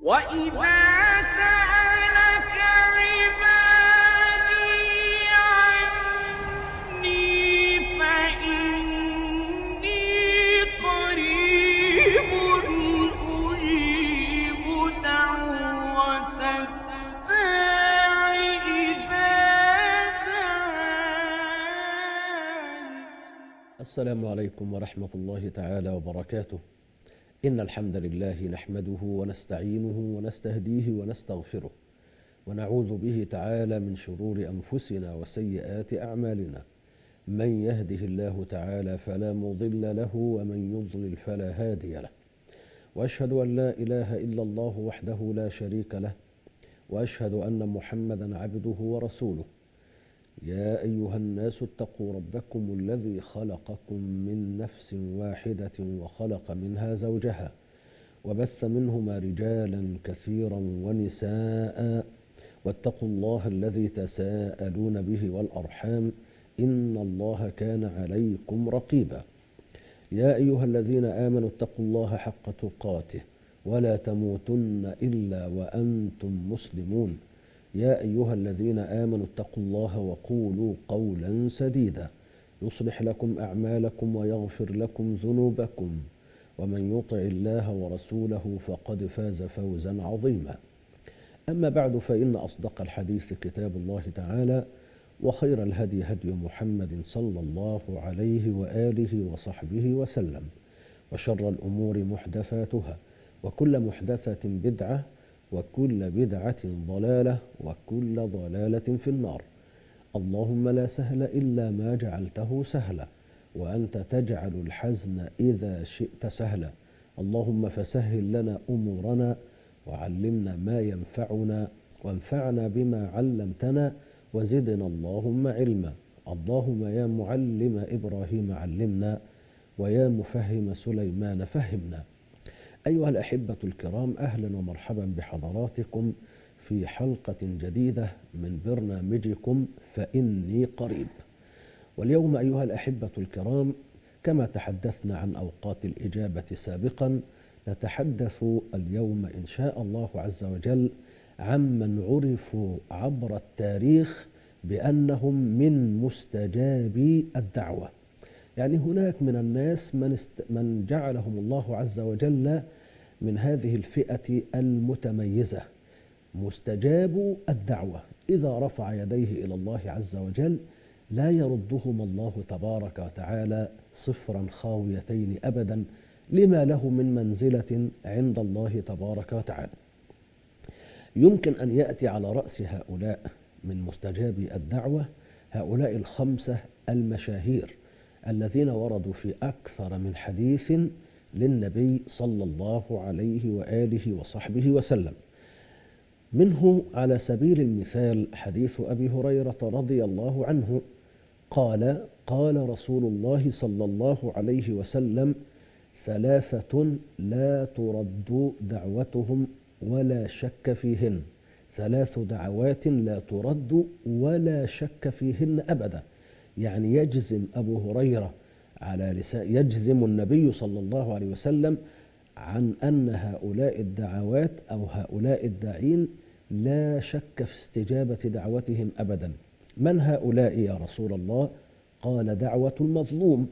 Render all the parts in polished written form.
وإذا سألك عبادي عني فإني قريب أجيب دعوة الداع إذا دعان. السلام عليكم ورحمة الله تعالى وبركاته. إن الحمد لله نحمده ونستعينه ونستهديه ونستغفره، ونعوذ به تعالى من شرور أنفسنا وسيئات أعمالنا. من يهده الله تعالى فلا مضل له، ومن يضلل فلا هادي له. وأشهد أن لا إله إلا الله وحده لا شريك له، وأشهد أن محمدا عبده ورسوله. يا أيها الناس اتقوا ربكم الذي خلقكم من نفس واحدة وخلق منها زوجها، وبث منهما رجالا كثيرا ونساء، واتقوا الله الذي تساءلون به والأرحام، إن الله كان عليكم رقيبا. يا أيها الذين آمنوا اتقوا الله حق تقاته ولا تموتن إلا وأنتم مسلمون. يا أيها الذين آمنوا اتقوا الله وقولوا قولا سديدا يصلح لكم أعمالكم ويغفر لكم ذنوبكم، ومن يطع الله ورسوله فقد فاز فوزا عظيما. أما بعد، فإن أصدق الحديث كتاب الله تعالى، وخير الهدي هدي محمد صلى الله عليه وآله وصحبه وسلم، وشر الأمور محدثاتها، وكل محدثة بدعة، وكل بدعة ضلالة، وكل ضلالة في النار. اللهم لا سهل إلا ما جعلته سهلا، وأنت تجعل الحزن إذا شئت سهلا. اللهم فسهل لنا أمورنا، وعلمنا ما ينفعنا، وانفعنا بما علمتنا، وزدنا اللهم علما. اللهم يا معلم إبراهيم علمنا، ويا مفهم سليمان فهمنا. أيها الأحبة الكرام، أهلا ومرحبا بحضراتكم في حلقة جديدة من برنامجكم فإني قريب. واليوم أيها الأحبة الكرام، كما تحدثنا عن أوقات الإجابة سابقا، نتحدث اليوم إن شاء الله عز وجل عمن عرفوا عبر التاريخ بأنهم من مستجابي الدعوة. يعني هناك من الناس من جعلهم الله عز وجل من هذه الفئة المتميزة، مستجاب الدعوة. إذا رفع يديه إلى الله عز وجل لا يردهم الله تبارك وتعالى صفرا خاويتين أبدا، لما له من منزلة عند الله تبارك وتعالى. يمكن أن يأتي على رأس هؤلاء من مستجابي الدعوة هؤلاء الخمسة المشاهير الذين وردوا في أكثر من حديث للنبي صلى الله عليه وآله وصحبه وسلم. منه على سبيل المثال حديث أبي هريرة رضي الله عنه قال: قال رسول الله صلى الله عليه وسلم: ثلاثة لا ترد دعوتهم ولا شك فيهن. ثلاث دعوات لا ترد ولا شك فيهن أبدا. يعني يجزم أبو هريرة على لسان، يجزم النبي صلى الله عليه وسلم عن أن هؤلاء الدعوات أو هؤلاء الداعين لا شك في استجابة دعوتهم أبدا. من هؤلاء يا رسول الله؟ قال: دعوة المظلوم،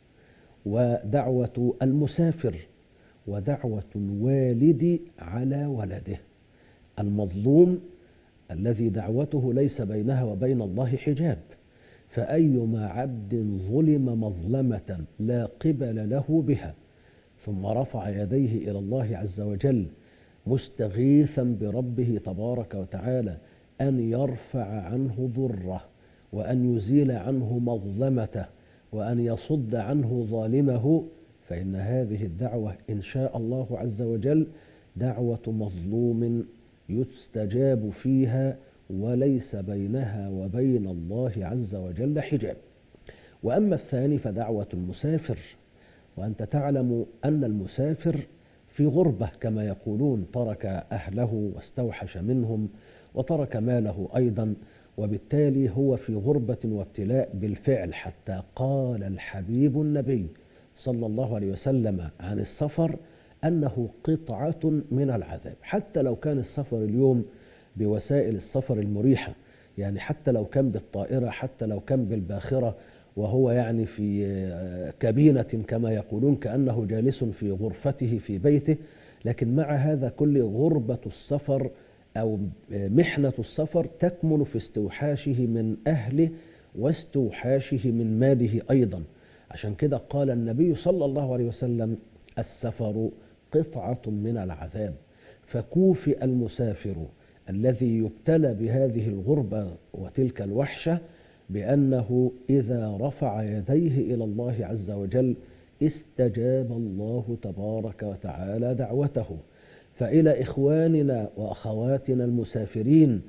ودعوة المسافر، ودعوة الوالد على ولده. المظلوم الذي دعوته ليس بينها وبين الله حجاب، فأيما عبد ظلم مظلمة لا قبل له بها ثم رفع يديه إلى الله عز وجل مستغيثا بربه تبارك وتعالى أن يرفع عنه ضره، وأن يزيل عنه مظلمته، وأن يصد عنه ظالمه، فإن هذه الدعوة إن شاء الله عز وجل دعوة مظلوم يستجاب فيها وليس بينها وبين الله عز وجل حجاب. وأما الثاني فدعوة المسافر، وأنت تعلم أن المسافر في غربة كما يقولون، ترك أهله واستوحش منهم وترك ماله أيضا، وبالتالي هو في غربة وابتلاء بالفعل، حتى قال الحبيب النبي صلى الله عليه وسلم عن السفر: أنه قطعة من العذاب. حتى لو كان السفر اليوم بوسائل السفر المريحة، يعني حتى لو كان بالطائرة، حتى لو كان بالباخرة، وهو يعني في كابينة كما يقولون، كأنه جالس في غرفته في بيته، لكن مع هذا كل غربة السفر أو محنة السفر تكمن في استوحاشه من أهله واستوحاشه من ماله أيضا. عشان كده قال النبي صلى الله عليه وسلم: السفر قطعة من العذاب. فكوفئ المسافر الذي يبتلى بهذه الغربة وتلك الوحشة بأنه إذا رفع يديه إلى الله عز وجل استجاب الله تبارك وتعالى دعوته. فإلى إخواننا وأخواتنا المسافرين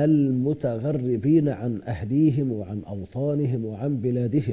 المتغربين عن أهليهم وعن أوطانهم وعن بلادهم: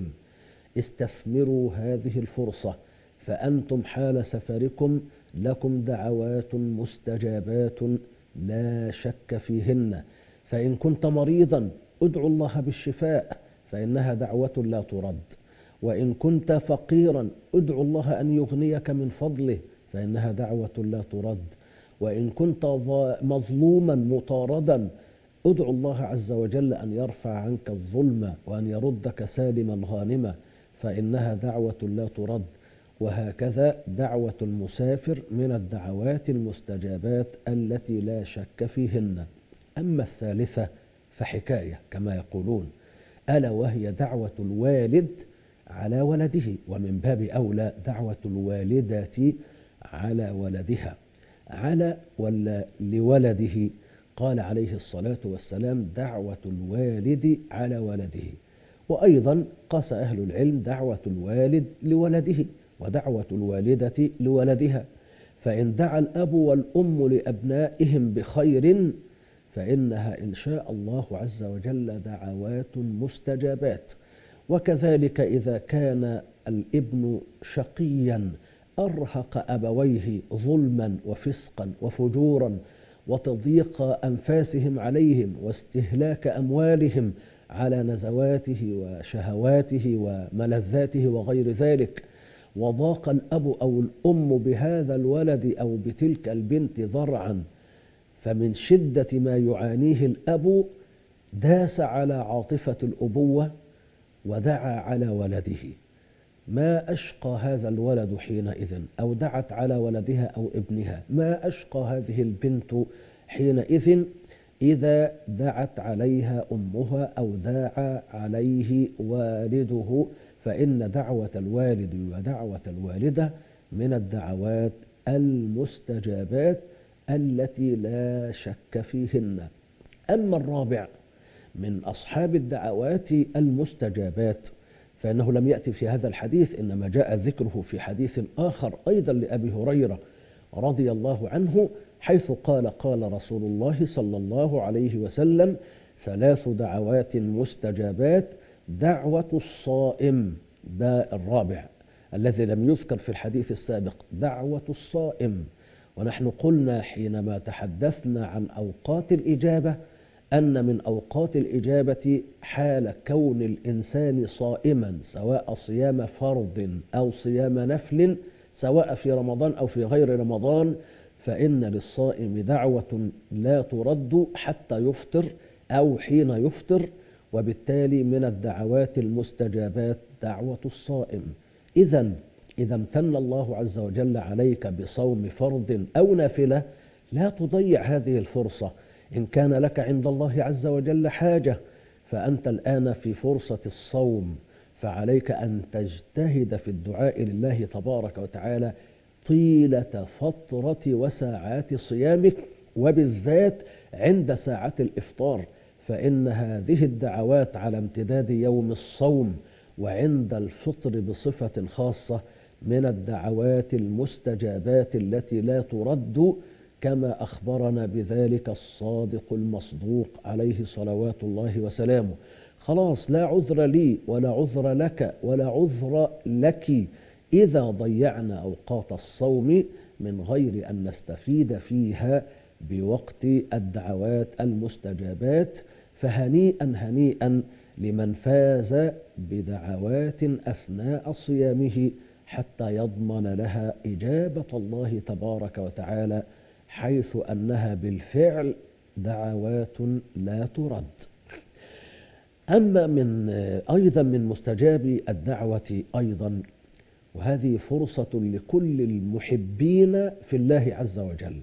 استثمروا هذه الفرصة، فأنتم حال سفركم لكم دعوات مستجابات لا شك فيهن. فإن كنت مريضا ادعو الله بالشفاء فإنها دعوة لا ترد، وإن كنت فقيرا ادعو الله أن يغنيك من فضله فإنها دعوة لا ترد، وإن كنت مظلوما مطاردا ادعو الله عز وجل أن يرفع عنك الظلم وأن يردك سالما غانما فإنها دعوة لا ترد. وهكذا دعوة المسافر من الدعوات المستجابات التي لا شك فيهن. أما الثالثة فحكاية كما يقولون، ألا وهي دعوة الوالد على ولده، ومن باب أولى دعوة الوالدة على ولدها. على ولا لولده؟ قال عليه الصلاة والسلام: دعوة الوالد على ولده. وأيضا قاس أهل العلم دعوة الوالد لولده ودعوة الوالدة لولدها. فإن دعا الأب والأم لأبنائهم بخير فإنها إن شاء الله عز وجل دعوات مستجابات. وكذلك إذا كان الابن شقيا أرهق أبويه ظلما وفسقا وفجورا وتضييق أنفاسهم عليهم واستهلاك أموالهم على نزواته وشهواته وملذاته وغير ذلك، وضاق الأب أو الأم بهذا الولد أو بتلك البنت ضرعا، فمن شدة ما يعانيه الأب داس على عاطفة الأبوة ودعا على ولده. ما أشقى هذا الولد حينئذ، أو دعت على ولدها أو ابنها، ما أشقى هذه البنت حينئذ إذا دعت عليها أمها أو دعا عليه والده. فإن دعوة الوالد ودعوة الوالدة من الدعوات المستجابات التي لا شك فيهن. أما الرابع من أصحاب الدعوات المستجابات فإنه لم يأتي في هذا الحديث، إنما جاء ذكره في حديث آخر أيضا لأبي هريرة رضي الله عنه، حيث قال: قال رسول الله صلى الله عليه وسلم: 3 دعوات مستجابات، دعوة الصائم. ده الرابع الذي لم يذكر في الحديث السابق، دعوة الصائم. ونحن قلنا حينما تحدثنا عن أوقات الإجابة أن من أوقات الإجابة حال كون الإنسان صائما، سواء صيام فرض أو صيام نفل، سواء في رمضان أو في غير رمضان، فإن للصائم دعوة لا ترد حتى يفطر أو حين يفطر. وبالتالي من الدعوات المستجابات دعوة الصائم. إذا امتن الله عز وجل عليك بصوم فرض أو نافلة لا تضيع هذه الفرصة. إن كان لك عند الله عز وجل حاجة فأنت الآن في فرصة الصوم، فعليك أن تجتهد في الدعاء لله تبارك وتعالى طيلة فترة وساعات صيامك، وبالذات عند ساعة الإفطار، فإن هذه الدعوات على امتداد يوم الصوم وعند الفطر بصفة خاصة من الدعوات المستجابات التي لا ترد، كما أخبرنا بذلك الصادق المصدوق عليه صلوات الله وسلامه. خلاص، لا عذر لي ولا عذر لك ولا عذر لك إذا ضيعنا أوقات الصوم من غير أن نستفيد فيها بوقت الدعوات المستجابات. فهنيئا هنيئا لمن فاز بدعوات أثناء صيامه حتى يضمن لها إجابة الله تبارك وتعالى، حيث أنها بالفعل دعوات لا ترد. أما أيضا من مستجاب الدعوة أيضا، وهذه فرصة لكل المحبين في الله عز وجل،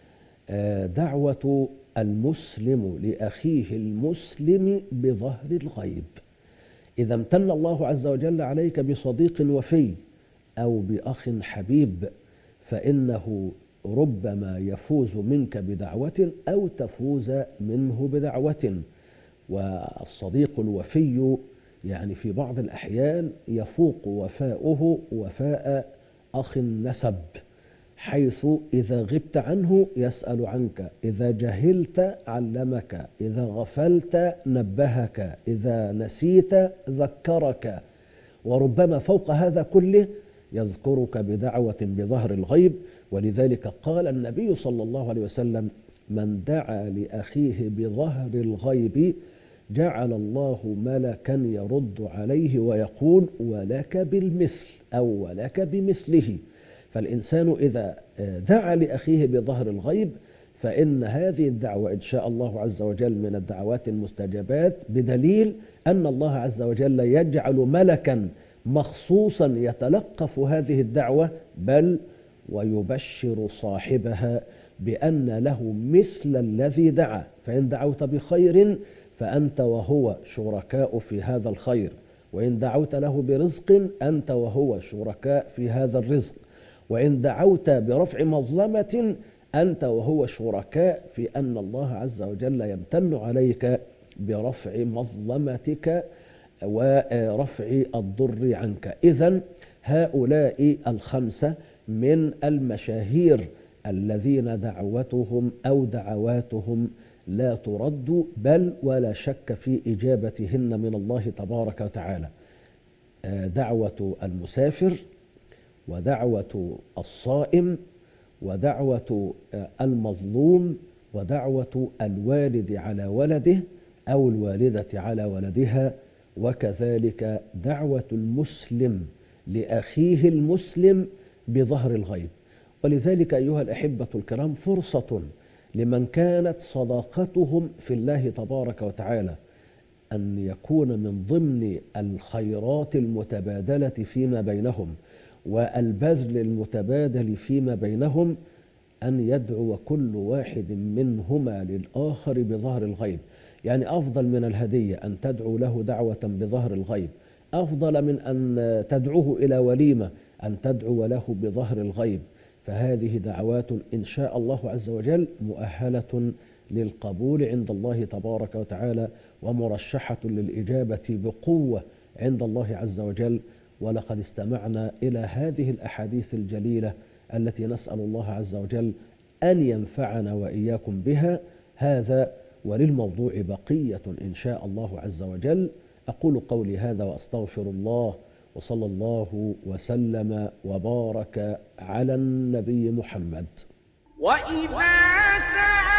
دعوة المسلم لأخيه المسلم بظهر الغيب. إذا امتن الله عز وجل عليك بصديق وفي أو بأخ حبيب، فإنه ربما يفوز منك بدعوة أو تفوز منه بدعوة. والصديق الوفي يعني في بعض الأحيان يفوق وفاؤه وفاء أخ النسب، حيث إذا غبت عنه يسأل عنك، إذا جهلت علمك، إذا غفلت نبهك، إذا نسيت ذكرك، وربما فوق هذا كله يذكرك بدعوة بظهر الغيب. ولذلك قال النبي صلى الله عليه وسلم: من دعا لأخيه بظهر الغيب جعل الله ملكا يرد عليه ويقول: ولك بالمثل أو ولك بمثله. فالإنسان إذا دعا لأخيه بظهر الغيب فإن هذه الدعوة إن شاء الله عز وجل من الدعوات المستجابات، بدليل أن الله عز وجل يجعل ملكا مخصوصا يتلقف هذه الدعوة، بل ويبشر صاحبها بأن له مثل الذي دعا. فإن دعوت بخير فأنت وهو شركاء في هذا الخير، وإن دعوت له برزق أنت وهو شركاء في هذا الرزق، وإن دعوت برفع مظلمة أنت وهو شركاء في أن الله عز وجل يمتن عليك برفع مظلمتك ورفع الضر عنك. إذن هؤلاء الخمسة من المشاهير الذين دعوتهم أو دعواتهم لا ترد، بل ولا شك في إجابتهن من الله تبارك وتعالى. دعوة المسافر، ودعوة الصائم، ودعوة المظلوم، ودعوة الوالد على ولده أو الوالدة على ولدها، وكذلك دعوة المسلم لأخيه المسلم بظهر الغيب. ولذلك أيها الأحبة الكرام فرصة لمن كانت صداقتهم في الله تبارك وتعالى أن يكون من ضمن الخيرات المتبادلة فيما بينهم والبذل المتبادل فيما بينهم أن يدعو كل واحد منهما للآخر بظهر الغيب. يعني أفضل من الهدية أن تدعو له دعوة بظهر الغيب، أفضل من أن تدعوه إلى وليمة أن تدعو له بظهر الغيب. فهذه دعوات إن شاء الله عز وجل مؤهلة للقبول عند الله تبارك وتعالى، ومرشحة للإجابة بقوة عند الله عز وجل. ولقد استمعنا إلى هذه الأحاديث الجليلة التي نسأل الله عز وجل أن ينفعنا وإياكم بها. هذا وللموضوع بقية إن شاء الله عز وجل. أقول قولي هذا وأستغفر الله، وصلى الله وسلم وبارك على النبي محمد. وإذا